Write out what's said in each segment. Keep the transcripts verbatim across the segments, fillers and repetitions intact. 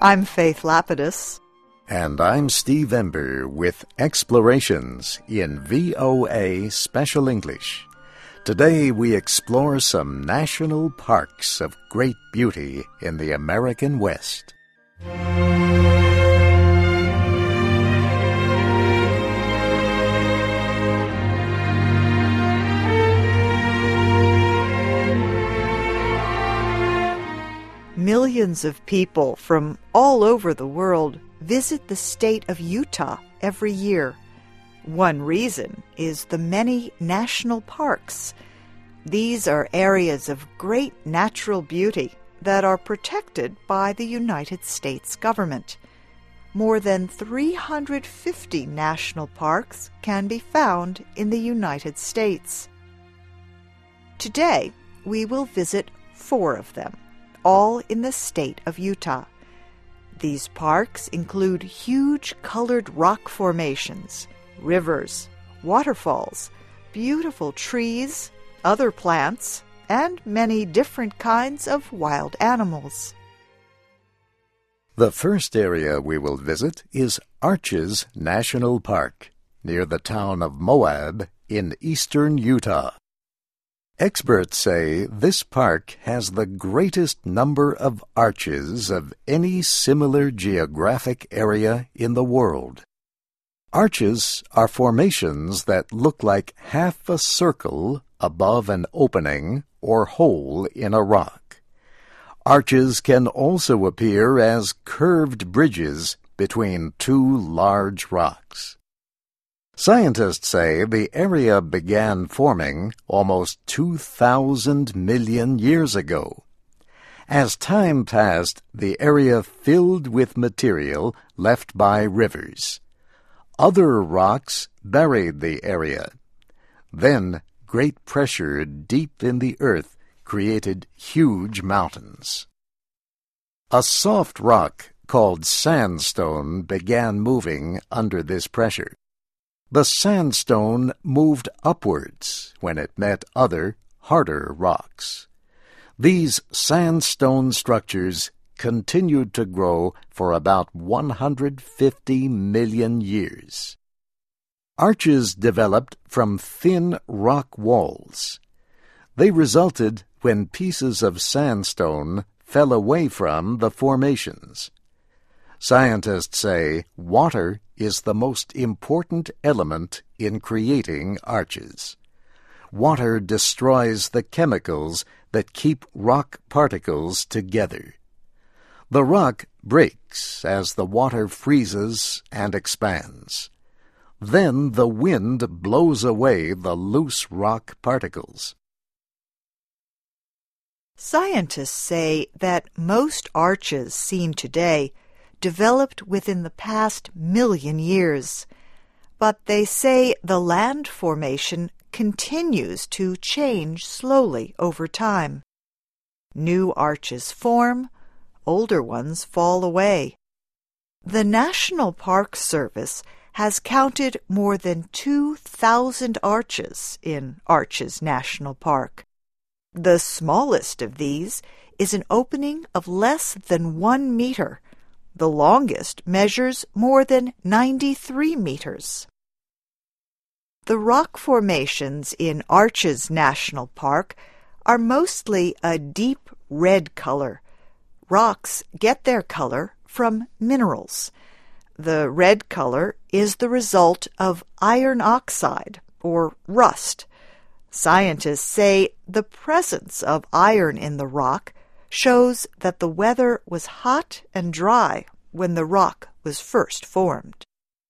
I'm Faith Lapidus. And I'm Steve Ember with Explorations in V O A Special English. Today we explore some national parks of great beauty in the American West. Millions of people from all over the world visit the state of Utah every year. One reason is the many national parks. These are areas of great natural beauty that are protected by the United States government. More than three hundred fifty national parks can be found in the United States. Today, we will visit four of them, all in the state of Utah. These parks include huge colored rock formations, rivers, waterfalls, beautiful trees, other plants, and many different kinds of wild animals. The first area we will visit is Arches National Park, near the town of Moab in eastern Utah. Experts say this park has the greatest number of arches of any similar geographic area in the world. Arches are formations that look like half a circle above an opening or hole in a rock. Arches can also appear as curved bridges between two large rocks. Scientists say the area began forming almost two thousand million years ago. As time passed, the area filled with material left by rivers. Other rocks buried the area. Then, great pressure deep in the earth created huge mountains. A soft rock called sandstone began moving under this pressure. The sandstone moved upwards when it met other, harder rocks. These sandstone structures continued to grow for about one hundred fifty million years. Arches developed from thin rock walls. They resulted when pieces of sandstone fell away from the formations. Scientists say water is the most important element in creating arches. Water destroys the chemicals that keep rock particles together. The rock breaks as the water freezes and expands. Then the wind blows away the loose rock particles. Scientists say that most arches seen today developed within the past million years, but they say the land formation continues to change slowly over time. New arches form, older ones fall away. The National Park Service has counted more than two thousand arches in Arches National Park. The smallest of these is an opening of less than one meter. The longest measures more than ninety-three meters. The rock formations in Arches National Park are mostly a deep red color. Rocks get their color from minerals. The red color is the result of iron oxide, or rust. Scientists say the presence of iron in the rock shows that the weather was hot and dry when the rock was first formed.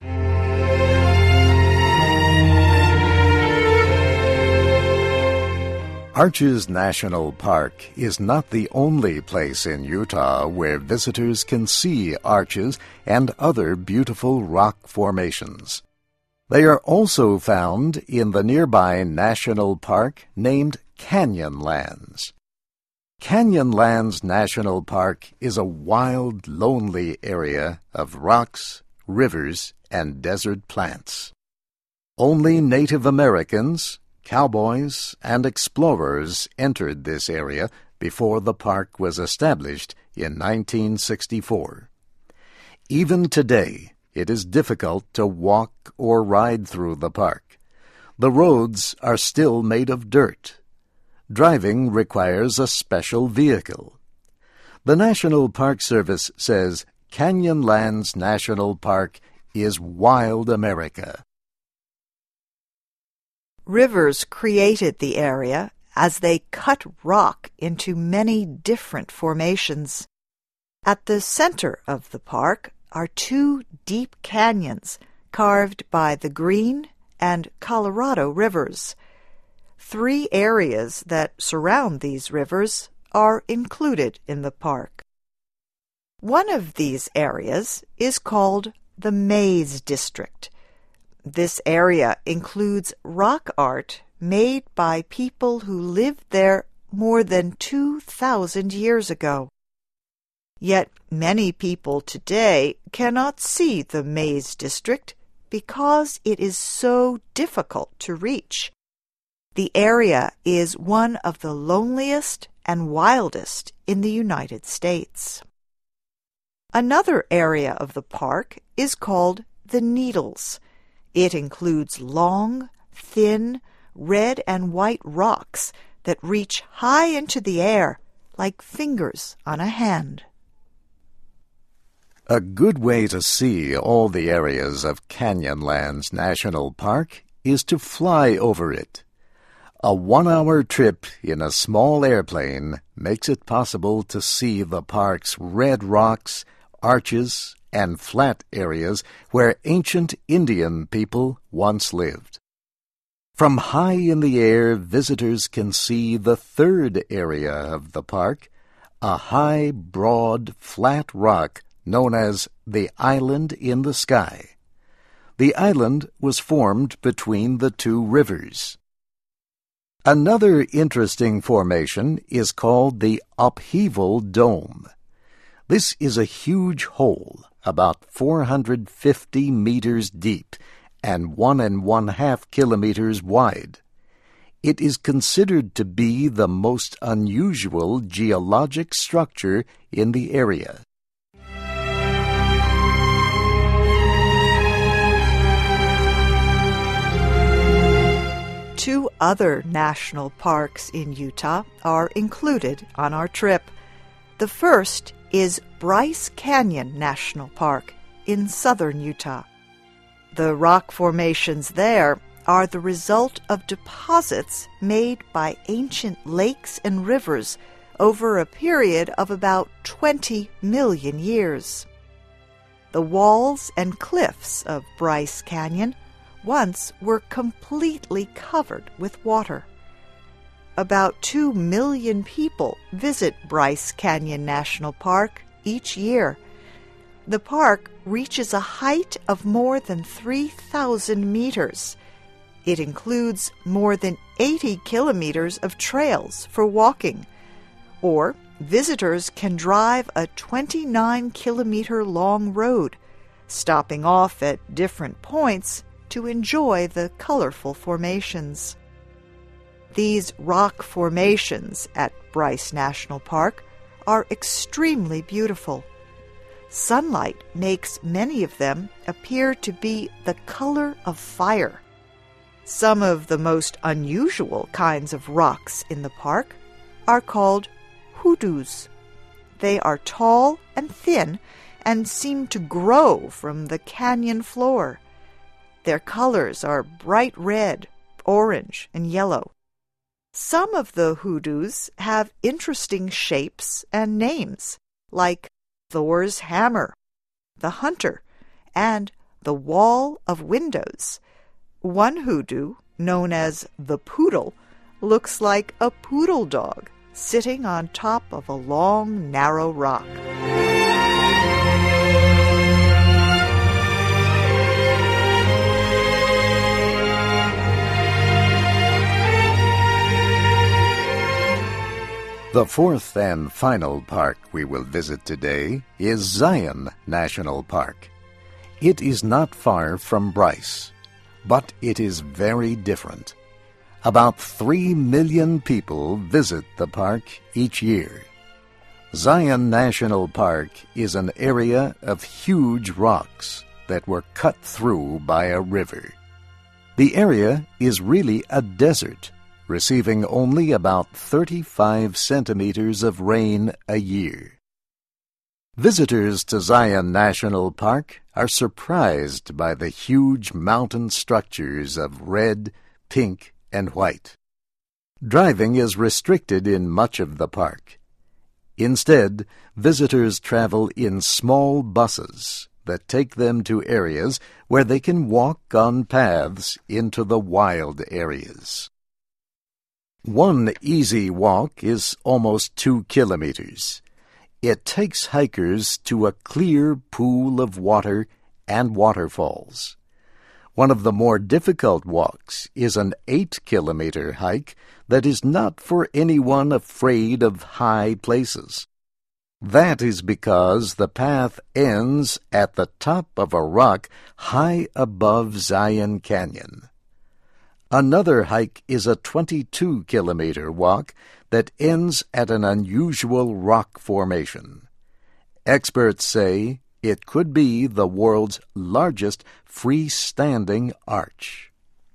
Arches National Park is not the only place in Utah where visitors can see arches and other beautiful rock formations. They are also found in the nearby national park named Canyonlands. Canyonlands National Park is a wild, lonely area of rocks, rivers, and desert plants. Only Native Americans, cowboys, and explorers entered this area before the park was established in nineteen sixty-four. Even today, it is difficult to walk or ride through the park. The roads are still made of dirt. Driving requires a special vehicle. The National Park Service says Canyonlands National Park is wild America. Rivers created the area as they cut rock into many different formations. At the center of the park are two deep canyons carved by the Green and Colorado rivers. Three areas that surround these rivers are included in the park. One of these areas is called the Maze District. This area includes rock art made by people who lived there more than two thousand years ago. Yet many people today cannot see the Maze District because it is so difficult to reach. The area is one of the loneliest and wildest in the United States. Another area of the park is called the Needles. It includes long, thin, red and white rocks that reach high into the air like fingers on a hand. A good way to see all the areas of Canyonlands National Park is to fly over it. A one-hour trip in a small airplane makes it possible to see the park's red rocks, arches, and flat areas where ancient Indian people once lived. From high in the air, visitors can see the third area of the park, a high, broad, flat rock known as the Island in the Sky. The island was formed between the two rivers. Another interesting formation is called the Upheaval Dome. This is a huge hole about four hundred fifty meters deep and one and one half kilometers wide. It is considered to be the most unusual geologic structure in the area. Two other national parks in Utah are included on our trip. The first is Bryce Canyon National Park in southern Utah. The rock formations there are the result of deposits made by ancient lakes and rivers over a period of about twenty million years. The walls and cliffs of Bryce Canyon once were completely covered with water. About two million people visit Bryce Canyon National Park each year. The park reaches a height of more than three thousand meters. It includes more than eighty kilometers of trails for walking, or visitors can drive a twenty-nine kilometer long road, stopping off at different points to enjoy the colorful formations. These rock formations at Bryce National Park are extremely beautiful. Sunlight makes many of them appear to be the color of fire. Some of the most unusual kinds of rocks in the park are called hoodoos. They are tall and thin and seem to grow from the canyon floor. Their colors are bright red, orange, and yellow. Some of the hoodoos have interesting shapes and names, like Thor's Hammer, the Hunter, and the Wall of Windows. One hoodoo, known as the Poodle, looks like a poodle dog sitting on top of a long, narrow rock. The fourth and final park we will visit today is Zion National Park. It is not far from Bryce, but it is very different. About three million people visit the park each year. Zion National Park is an area of huge rocks that were cut through by a river. The area is really a desert, receiving only about thirty-five centimeters of rain a year. Visitors to Zion National Park are surprised by the huge mountain structures of red, pink, and white. Driving is restricted in much of the park. Instead, visitors travel in small buses that take them to areas where they can walk on paths into the wild areas. One easy walk is almost two kilometers. It takes hikers to a clear pool of water and waterfalls. One of the more difficult walks is an eight-kilometer hike that is not for anyone afraid of high places. That is because the path ends at the top of a rock high above Zion Canyon. Another hike is a twenty-two kilometer walk that ends at an unusual rock formation. Experts say it could be the world's largest freestanding arch.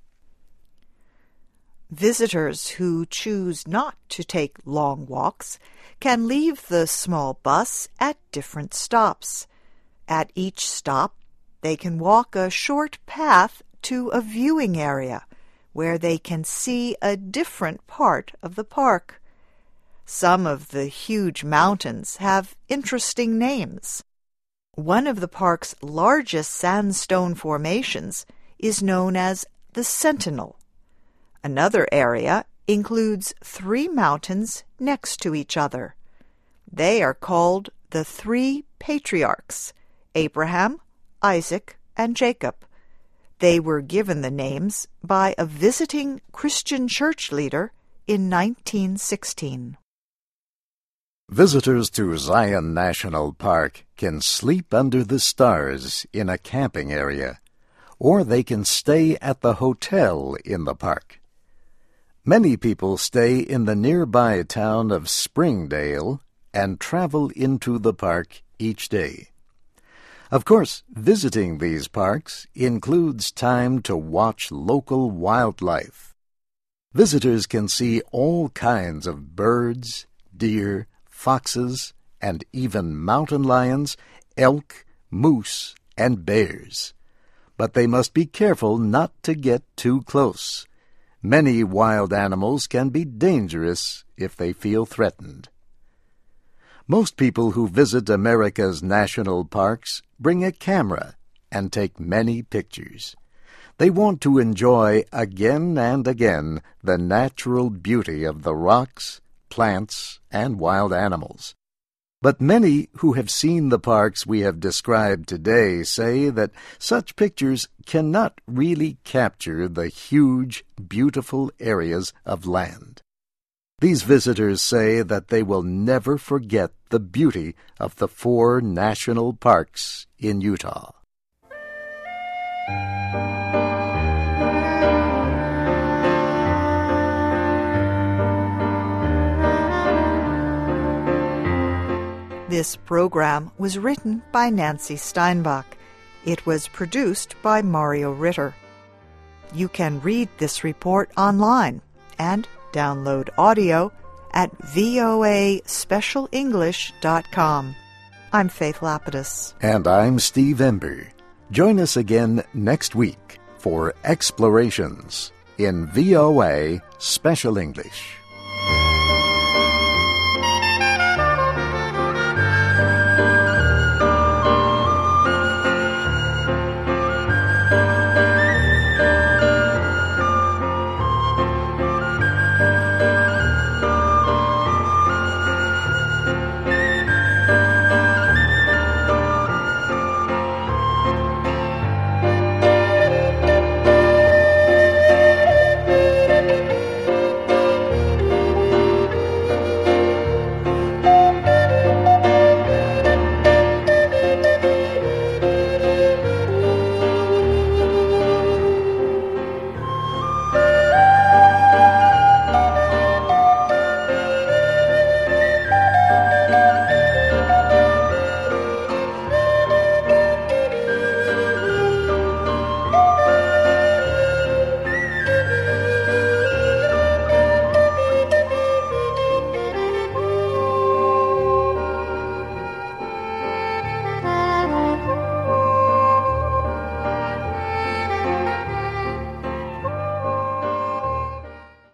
Visitors who choose not to take long walks can leave the small bus at different stops. At each stop, they can walk a short path to a viewing area where they can see a different part of the park. Some of the huge mountains have interesting names. One of the park's largest sandstone formations is known as the Sentinel. Another area includes three mountains next to each other. They are called the Three Patriarchs, Abraham, Isaac, and Jacob. They were given the names by a visiting Christian church leader in nineteen sixteen. Visitors to Zion National Park can sleep under the stars in a camping area, or they can stay at the hotel in the park. Many people stay in the nearby town of Springdale and travel into the park each day. Of course, visiting these parks includes time to watch local wildlife. Visitors can see all kinds of birds, deer, foxes, and even mountain lions, elk, moose, and bears. But they must be careful not to get too close. Many wild animals can be dangerous if they feel threatened. Most people who visit America's national parks bring a camera and take many pictures. They want to enjoy again and again the natural beauty of the rocks, plants, and wild animals. But many who have seen the parks we have described today say that such pictures cannot really capture the huge, beautiful areas of land. These visitors say that they will never forget the beauty of the four national parks in Utah. This program was written by Nancy Steinbach. It was produced by Mario Ritter. You can read this report online and download audio at voa special english dot com. I'm Faith Lapidus. And I'm Steve Ember. Join us again next week for Explorations in V O A Special English.